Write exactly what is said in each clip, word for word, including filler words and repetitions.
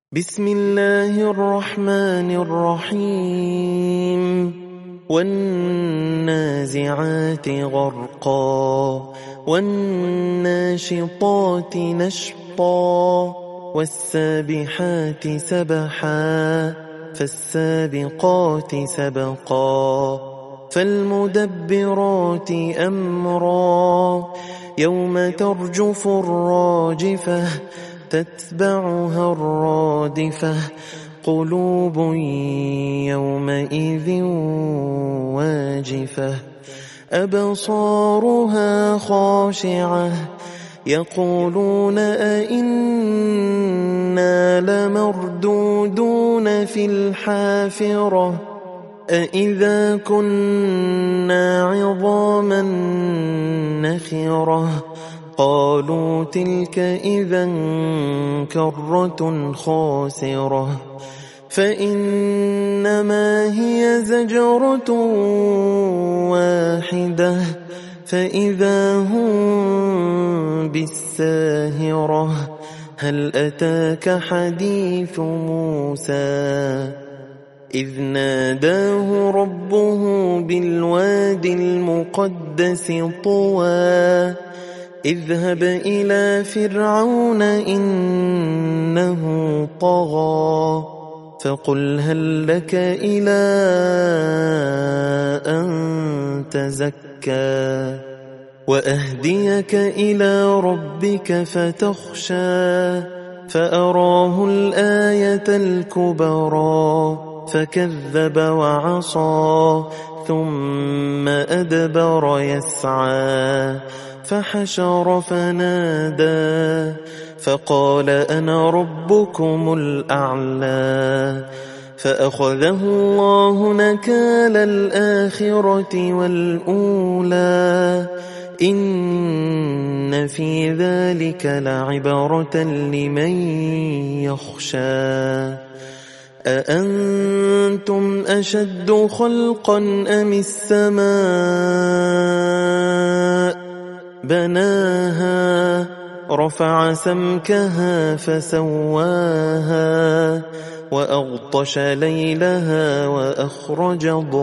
بسم الله الرحمن الرحيم والنازعات غرقا والناشطات نشطا والسابحات سبحا فالسابقات سبقا فالمدبرات أمرا يوم ترجف الراجفة تتبعها الرادفة قلوب يومئذ واجفة أبصارها خاشعة يقولون أئنا لمردودون في الحافرة أئذا كنا عظاما نخرة قالوا تلك إذا كرة خاسرة فإنما هي زجرة واحدة فإذا هم بالساهرة هل أتاك حديث موسى إذ ناداه ربه بالواد المقدس طوى اذهب إلى فرعون إنه طغى فقل هل لك إلى أن تزكى وأهديك إلى ربك فتخشى فأراه الآية الكبرى فكذب وعصى ثم أدبر يسعى فحشر فنادى فقال أنا ربكم الأعلى فأخذه الله نكال الآخرة والأولى إن في ذلك لعبرة لمن يخشى أأنتم أشد خلقا أم السماء بناها رفع سمكها فسواها وأغطش ليلها وأخرج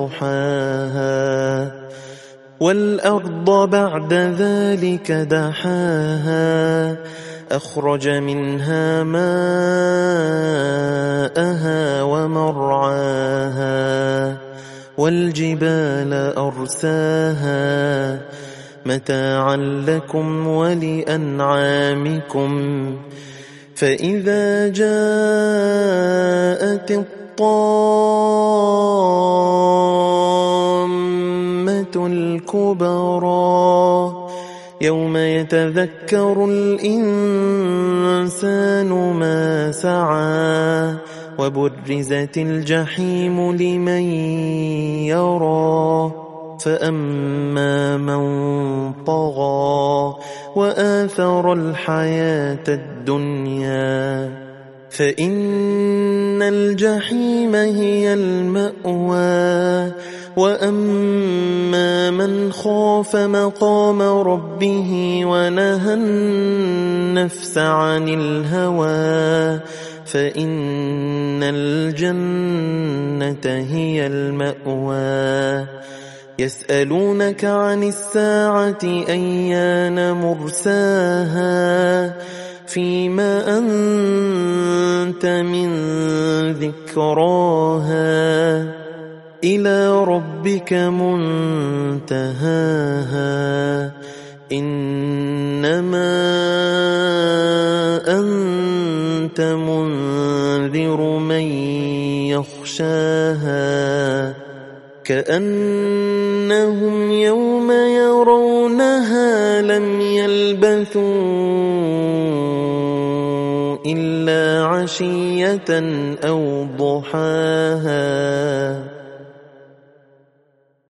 ضحاها والأرض بعد ذلك دحاها أخرج منها ماءها ومرعاها والجبال أرساها متاعا لكم ولأنعامكم فإذا جاءت الطامة الكبرى يوم يتذكر الإنسان ما سعى وبرزت الجحيم لمن يرى فأما من طغى وآثر الحياة الدنيا فإن الجحيم هي المأوى وأما من خاف مقام ربه ونهى النفس عن الهوى فإن الجنة هي المأوى يسألونك عن الساعة أيان مرساها فيما أنت من ذكراها إلى ربك منتهاها إنما أنت منذر من يخشاها كأنهم يوم يرونها لم يلبثوا إلا عشية أو ضحاها.